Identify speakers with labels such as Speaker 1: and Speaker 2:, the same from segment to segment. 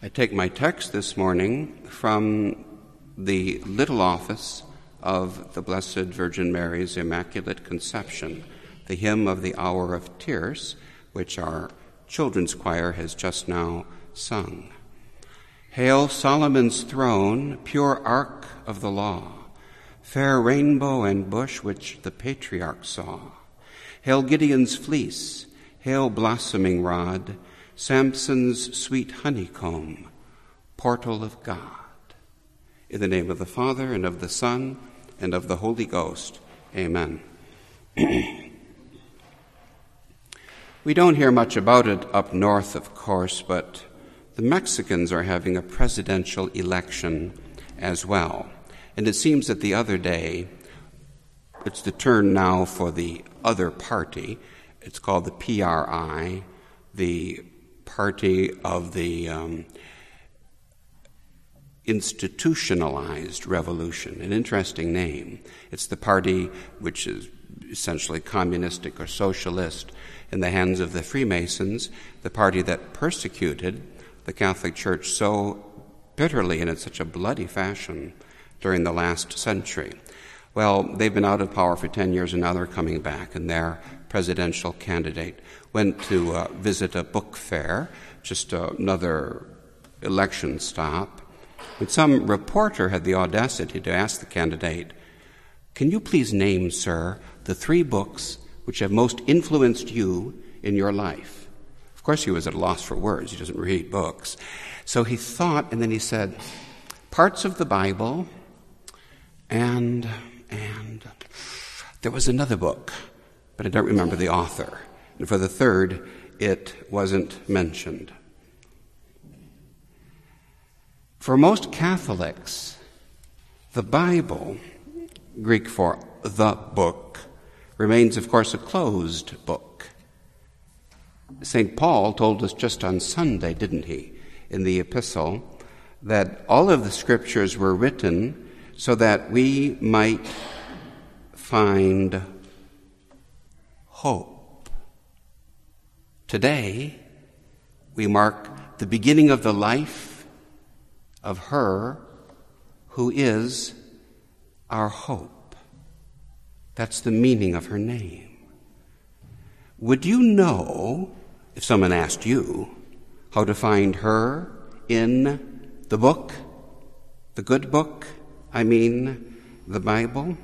Speaker 1: I take my text this morning from the little office of the Blessed Virgin Mary's Immaculate Conception, the hymn of the Hour of Tierce, which our children's choir has just now sung. Hail Solomon's throne, pure ark of the law, fair rainbow and bush which the patriarch saw. Hail Gideon's fleece, hail blossoming rod, Samson's sweet honeycomb, portal of God. In the name of the Father, and of the Son, and of the Holy Ghost. Amen. We don't hear much about it up north, of course, but the Mexicans are having a presidential election as well. And it seems that the other day, it's the turn now for the other party. It's called the PRI, the Party of the Institutionalized Revolution, an interesting name. It's the party which is essentially communistic or socialist in the hands of the Freemasons, the party that persecuted the Catholic Church so bitterly and in such a bloody fashion during the last century. Well, they've been out of power for 10 years and now they're coming back, and their presidential candidate went to visit a book fair, just another election stop, when some reporter had the audacity to ask the candidate, "Can you please name, sir, the 3 books which have most influenced you in your life?" Of course, he was at a loss for words. He doesn't read books. So he thought, and then he said, parts of the Bible, and there was another book, but I don't remember the author. And for the third, it wasn't mentioned. For most Catholics, the Bible, Greek for the book, remains, of course, a closed book. St. Paul told us just on Sunday, didn't he, in the epistle, that all of the scriptures were written so that we might find hope. Today, we mark the beginning of the life of her who is our hope. That's the meaning of her name. Would you know, if someone asked you, how to find her in the book, the good book, the Bible?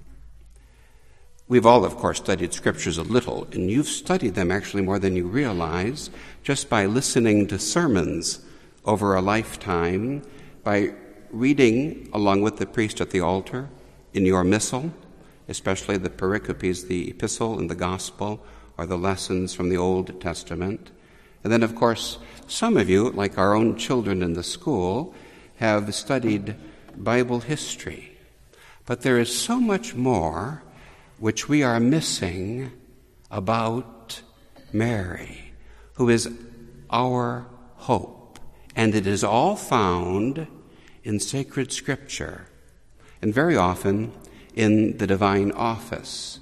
Speaker 1: We've all, of course, studied scriptures a little, and you've studied them actually more than you realize just by listening to sermons over a lifetime, by reading along with the priest at the altar in your missal, especially the pericopes, the epistle and the gospel, or the lessons from the Old Testament. And then, of course, some of you, like our own children in the school, have studied Bible history. But there is so much more which we are missing about Mary, who is our hope. And it is all found in sacred scripture, and very often in the divine office.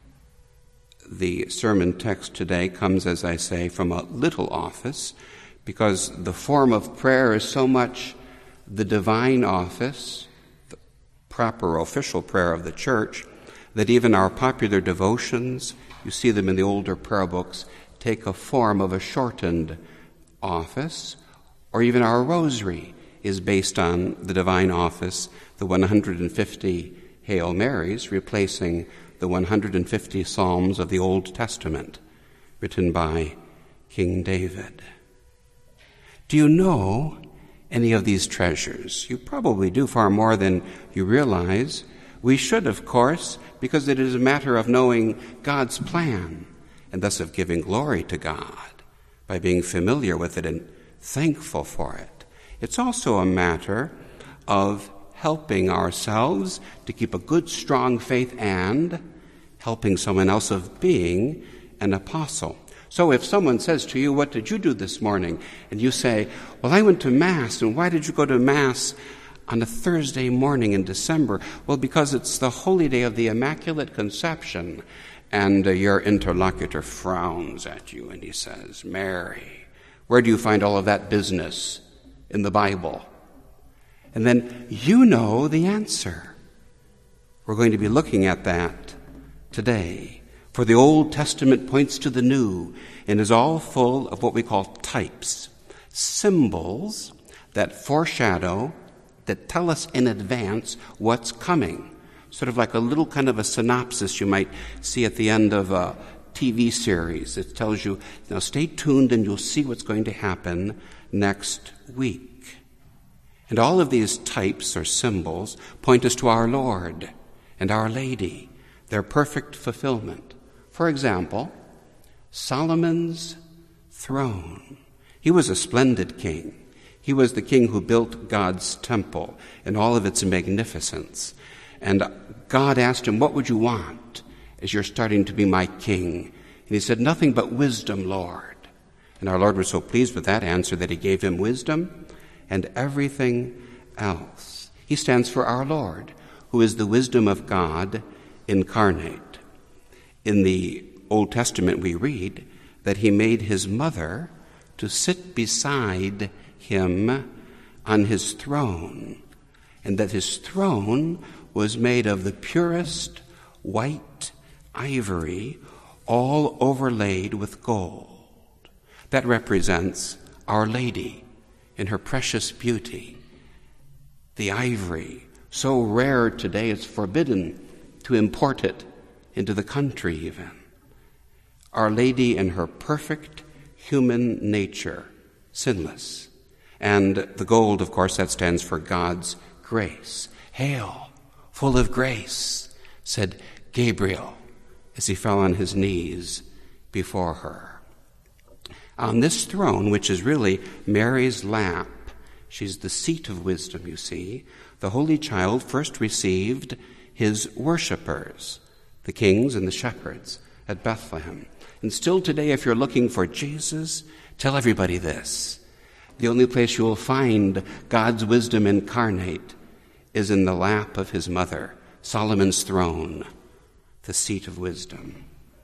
Speaker 1: The sermon text today comes, as I say, from a little office, because the form of prayer is so much the divine office, the proper official prayer of the Church, that even our popular devotions, you see them in the older prayer books, take a form of a shortened office, or even our rosary is based on the divine office, the 150 Hail Marys, replacing the 150 Psalms of the Old Testament, written by King David. Do you know any of these treasures? You probably do, far more than you realize. We should, of course, because it is a matter of knowing God's plan, and thus of giving glory to God by being familiar with it and thankful for it. It's also a matter of helping ourselves to keep a good, strong faith and helping someone else of being an apostle. So if someone says to you, "What did you do this morning?" and you say, "Well, I went to Mass." "And why did you go to Mass on a Thursday morning in December?" "Well, because it's the holy day of the Immaculate Conception." And your interlocutor frowns at you and he says, "Mary, where do you find all of that business in the Bible? And then you know the answer. We're going to be looking at that today. For the Old Testament points to the New and is all full of what we call types, symbols that foreshadow, that tell us in advance what's coming. Sort of like a little kind of a synopsis you might see at the end of a TV series. It tells you, now stay tuned and you'll see what's going to happen next week. And all of these types or symbols point us to our Lord and Our Lady, their perfect fulfillment. For example, Solomon's throne. He was a splendid king. He was the king who built God's temple in all of its magnificence. And God asked him, what would you want as you're starting to be my king? And he said, nothing but wisdom, Lord. And our Lord was so pleased with that answer that he gave him wisdom and everything else. He stands for our Lord, who is the wisdom of God incarnate. In the Old Testament we read that he made his mother to sit beside him on his throne, and that his throne was made of the purest white ivory, all overlaid with gold. That represents Our Lady in her precious beauty. The ivory, so rare today it's forbidden to import it into the country even. Our Lady in her perfect human nature, sinless. And the gold, of course, that stands for God's grace. Hail, full of grace, said Gabriel as he fell on his knees before her. On this throne, which is really Mary's lap, she's the seat of wisdom, you see, the Holy Child first received his worshipers, the kings and the shepherds at Bethlehem. And still today, if you're looking for Jesus, tell everybody this. The only place you will find God's wisdom incarnate is in the lap of his mother, Solomon's throne, the seat of wisdom.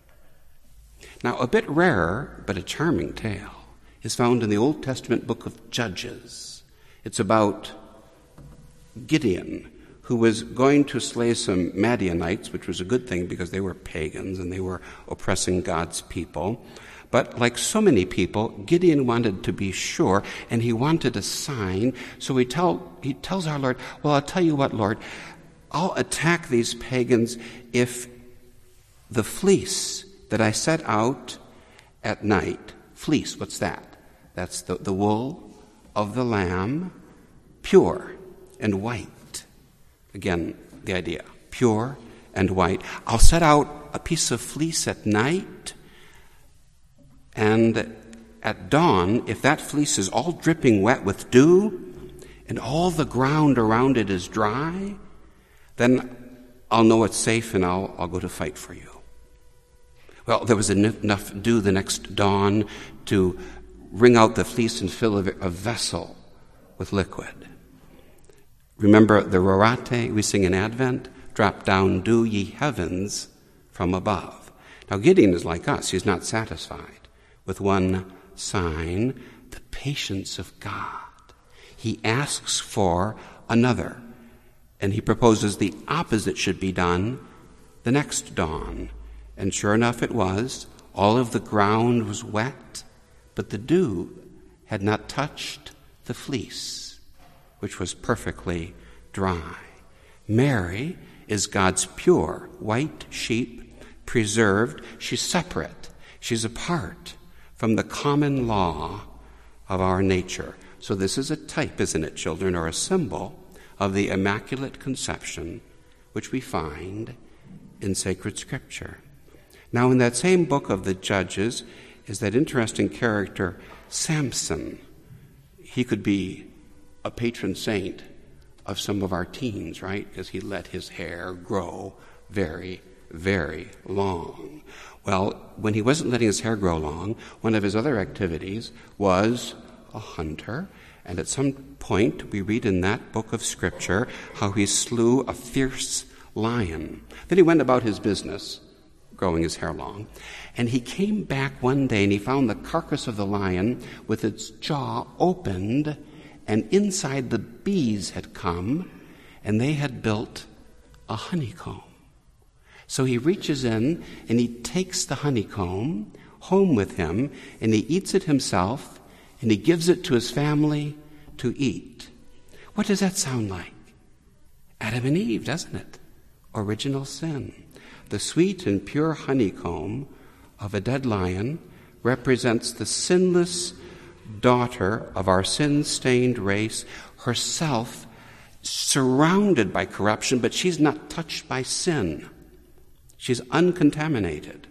Speaker 1: Now, a bit rarer, but a charming tale, is found in the Old Testament book of Judges. It's about Gideon, who was going to slay some Madianites, which was a good thing because they were pagans and they were oppressing God's people. But like so many people, Gideon wanted to be sure, and he wanted a sign. So he tells our Lord, well, I'll tell you what, Lord, I'll attack these pagans if the fleece that I set out at night, fleece, what's that? That's the wool of the lamb, pure and white. Again, the idea, pure and white. I'll set out a piece of fleece at night, and at dawn, if that fleece is all dripping wet with dew and all the ground around it is dry, then I'll know it's safe and I'll go to fight for you. Well, there was enough dew the next dawn to wring out the fleece and fill a vessel with liquid. Remember the Rorate we sing in Advent? Drop down dew, ye heavens, from above. Now Gideon is like us. He's not satisfied with one sign, the patience of God. He asks for another, and he proposes the opposite should be done the next dawn. And sure enough it was. All of the ground was wet, but the dew had not touched the fleece, which was perfectly dry. Mary is God's pure white sheep, preserved. She's separate. She's apart from the common law of our nature. So this is a type, isn't it, children, or a symbol of the Immaculate Conception, which we find in sacred Scripture. Now, in that same book of the Judges is that interesting character, Samson. He could be a patron saint of some of our teens, right? Because he let his hair grow very, very long. Well, when he wasn't letting his hair grow long, one of his other activities was a hunter. And at some point, we read in that book of Scripture how he slew a fierce lion. Then he went about his business, growing his hair long. And he came back one day and he found the carcass of the lion with its jaw opened and inside the bees had come, and they had built a honeycomb. So he reaches in and he takes the honeycomb home with him, and he eats it himself, and he gives it to his family to eat. What does that sound like? Adam and Eve, doesn't it? Original sin. The sweet and pure honeycomb of a dead lion represents the sinless daughter of our sin-stained race, herself surrounded by corruption, but she's not touched by sin. She's uncontaminated.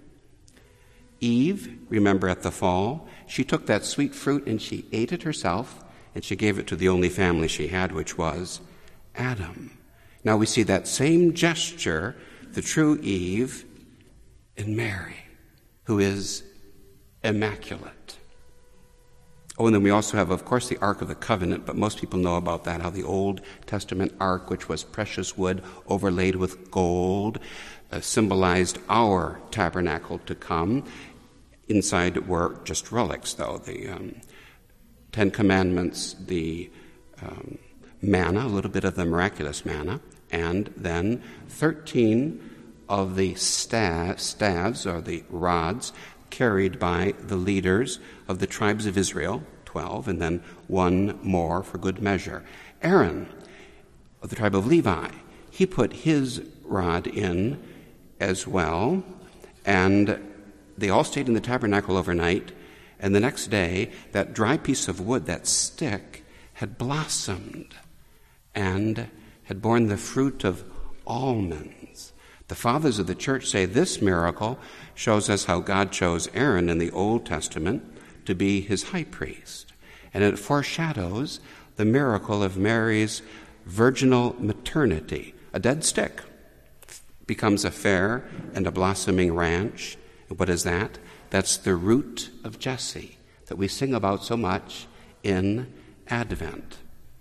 Speaker 1: Eve, remember at the fall, she took that sweet fruit and she ate it herself, and she gave it to the only family she had, which was Adam. Now we see that same gesture, the true Eve, in Mary, who is immaculate. Oh, and then we also have, of course, the Ark of the Covenant, but most people know about that, how the Old Testament Ark, which was precious wood overlaid with gold, symbolized our tabernacle to come. Inside were just relics, though, the Ten Commandments, the manna, a little bit of the miraculous manna, and then 13 of the staves, or the rods, carried by the leaders of the tribes of Israel, 12, and then one more for good measure. Aaron, of the tribe of Levi, he put his rod in as well, and they all stayed in the tabernacle overnight, and the next day, that dry piece of wood, that stick, had blossomed and had borne the fruit of almonds. The fathers of the church say this miracle shows us how God chose Aaron in the Old Testament to be his high priest. And it foreshadows the miracle of Mary's virginal maternity. A dead stick becomes a fair and a blossoming ranch. And what is that? That's the root of Jesse that we sing about so much in Advent.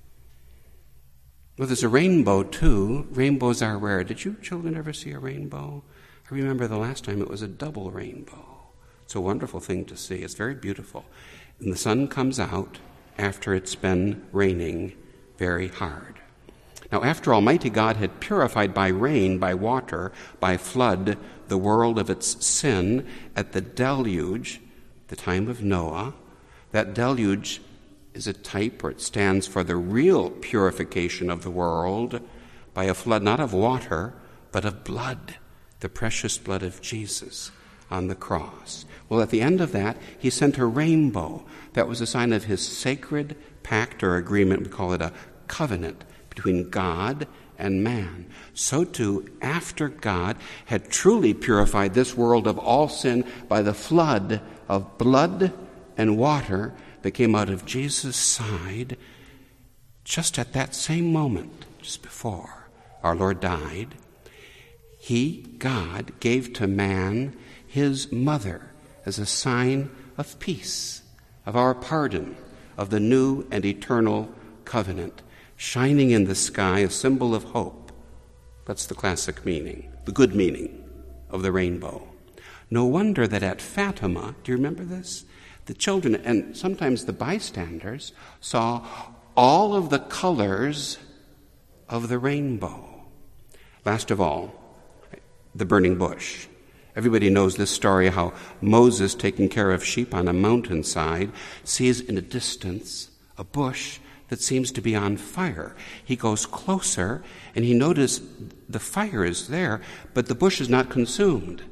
Speaker 1: Well, there's a rainbow, too. Rainbows are rare. Did you children ever see a rainbow? I remember the last time it was a double rainbow. It's a wonderful thing to see. It's very beautiful. And the sun comes out after it's been raining very hard. Now, after Almighty God had purified by rain, by water, by flood, the world of its sin at the deluge, the time of Noah, that deluge is a type, or it stands for the real purification of the world by a flood not of water, but of blood, the precious blood of Jesus on the cross. Well, at the end of that, he sent a rainbow. That was a sign of his sacred pact or agreement. We call it a covenant between God and man. So too, after God had truly purified this world of all sin by the flood of blood and water that came out of Jesus' side, just at that same moment, just before our Lord died, he, God, gave to man his mother as a sign of peace, of our pardon, of the new and eternal covenant, shining in the sky, a symbol of hope. That's the classic meaning, the good meaning of the rainbow. No wonder that at Fatima, do you remember this? The children and sometimes the bystanders saw all of the colors of the rainbow. Last of all, the burning bush. Everybody knows this story, how Moses, taking care of sheep on a mountainside, sees in a distance a bush that seems to be on fire. He goes closer, and he notices the fire is there, but the bush is not consumed.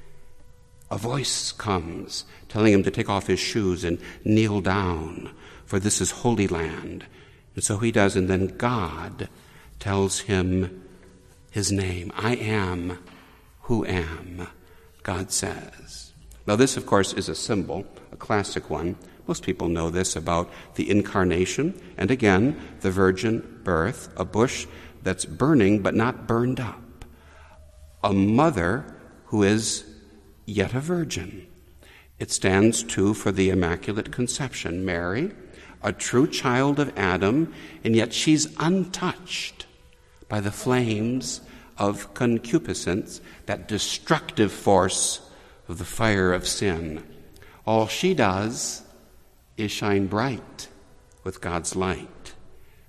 Speaker 1: A voice comes telling him to take off his shoes and kneel down, for this is holy land. And so he does, and then God tells him his name. I am who am, God says. Now this, of course, is a symbol, a classic one. Most people know this about the incarnation, and again, the virgin birth, a bush that's burning but not burned up. A mother who is yet a virgin. It stands, too, for the Immaculate Conception. Mary, a true child of Adam, and yet she's untouched by the flames of concupiscence, that destructive force of the fire of sin. All she does is shine bright with God's light.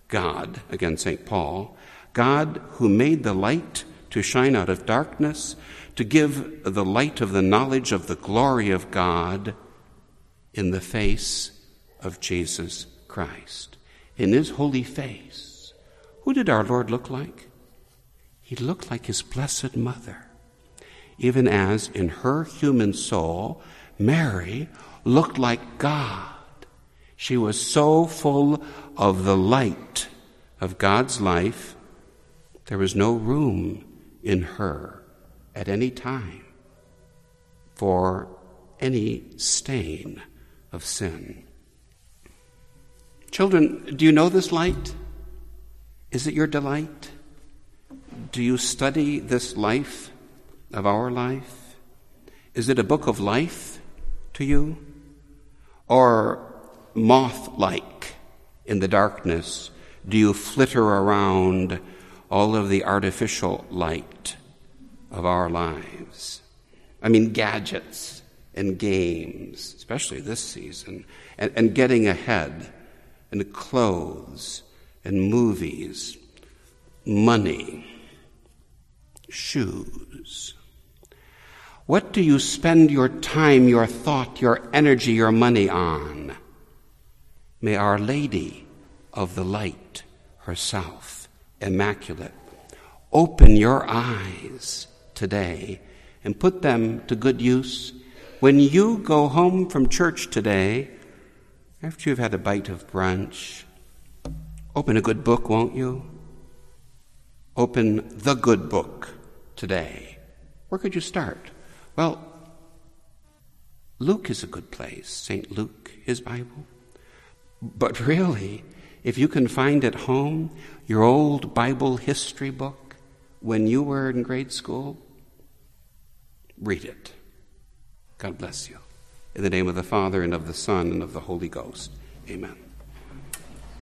Speaker 1: God, again St. Paul, God who made the light to shine out of darkness, to give the light of the knowledge of the glory of God in the face of Jesus Christ. In his holy face, who did our Lord look like? He looked like his blessed mother, even as in her human soul, Mary looked like God. She was so full of the light of God's life, there was no room in her at any time for any stain of sin. Children, do you know this light? Is it your delight? Do you study this life of our life? Is it a book of life to you? Or moth-like in the darkness, do you flitter around all of the artificial light of our lives? I mean, gadgets and games, especially this season, and getting ahead, and clothes and movies, money, shoes. What do you spend your time, your thought, your energy, your money on? May Our Lady of the Light herself, immaculate, open your eyes today and put them to good use. When you go home from church today, after you've had a bite of brunch, open a good book, won't you? Open the good book today. Where could you start? Well, Luke is a good place, St. Luke, his Bible. But really, if you can find at home your old Bible history book when you were in grade school, read it. God bless you. In the name of the Father, and of the Son, and of the Holy Ghost. Amen.